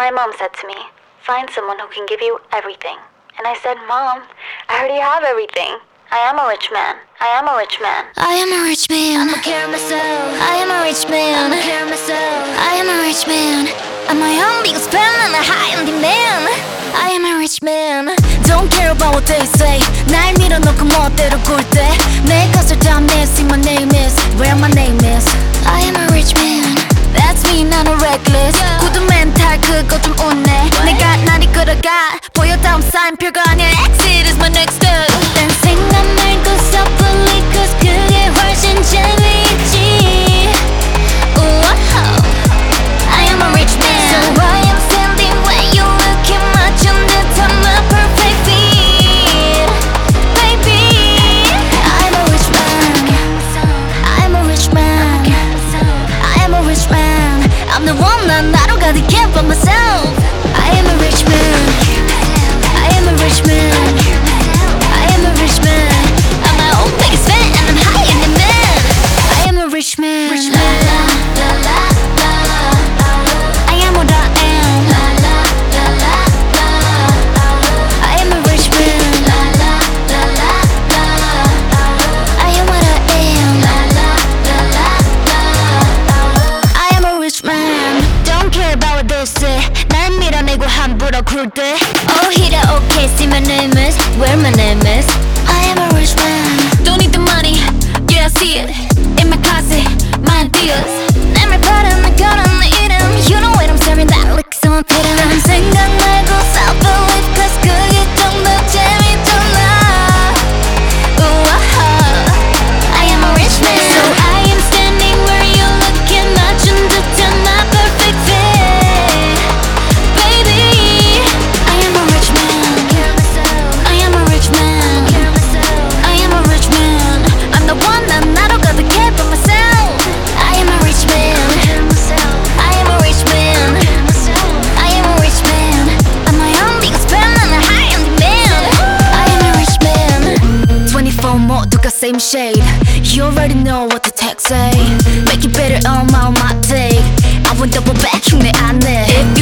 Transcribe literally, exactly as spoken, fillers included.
My mom said to me, find someone who can give you everything. And I said, Mom, I already have everything. I am a rich man. I am a rich man. I am a rich man. I'ma care myself. I am a rich man. I'ma care myself. I am a rich man. I'm my own biggest fan and a high on demand. I am a rich man. Don't care about what they say. 날 밀어놓고 멋대로 굴 때 내 것을 다 missing. My name is where my name is. I am a rich man. That's me, 나는 reckless. 구두 멘탈 그거 좀 웃네. 내가 날 이끌어가 보여 다음 사인 별거 아니야. Exit is my next step. 딴 생각 말고 섣불리 cause 그게 훨씬 재미있지. Ooh, I am a rich man. So I am standing where you look at 맞춘 듯한 my perfect fit. Baby, I'm a rich man. I'm a rich man. I am a rich man. I'm the one 난 나로 가득해 by myself. I am a rich man. I am a rich man. I am a rich man. I'm my own biggest fan and I'm high in demand. I am a rich man. Rich man. I am what I am. I am a rich man. I am what I am. I am a rich man. Don't care about what they say. 날 밀어내고 함부로 굴 때. Oh, hit it, okay, see my name is where my name is. I am a rich man. Don't need the money, yeah I see it in my closet, my ideas. 내 말 바른 내 거란 내 이름. You know what I'm serving that look so I'm fitting. 난 생각 말고 self-belief cause 그게 좀 더 재밌잖아. Ooh, I am a rich man. So I am standing where you look at 맞춘 듯한 my perfect fit. Baby, I am a rich man. I am a rich man. I am a rich man. I'm the one 난 나로 가득해 by myself. I am a rich man. I am a rich man. I am a rich man. I'm my own biggest fan and a high on demand. I am a rich man. twenty-four 모두가 same shade. You already know what the text say. Make it better on my, my take. I won't double back 흉내 안 내. If you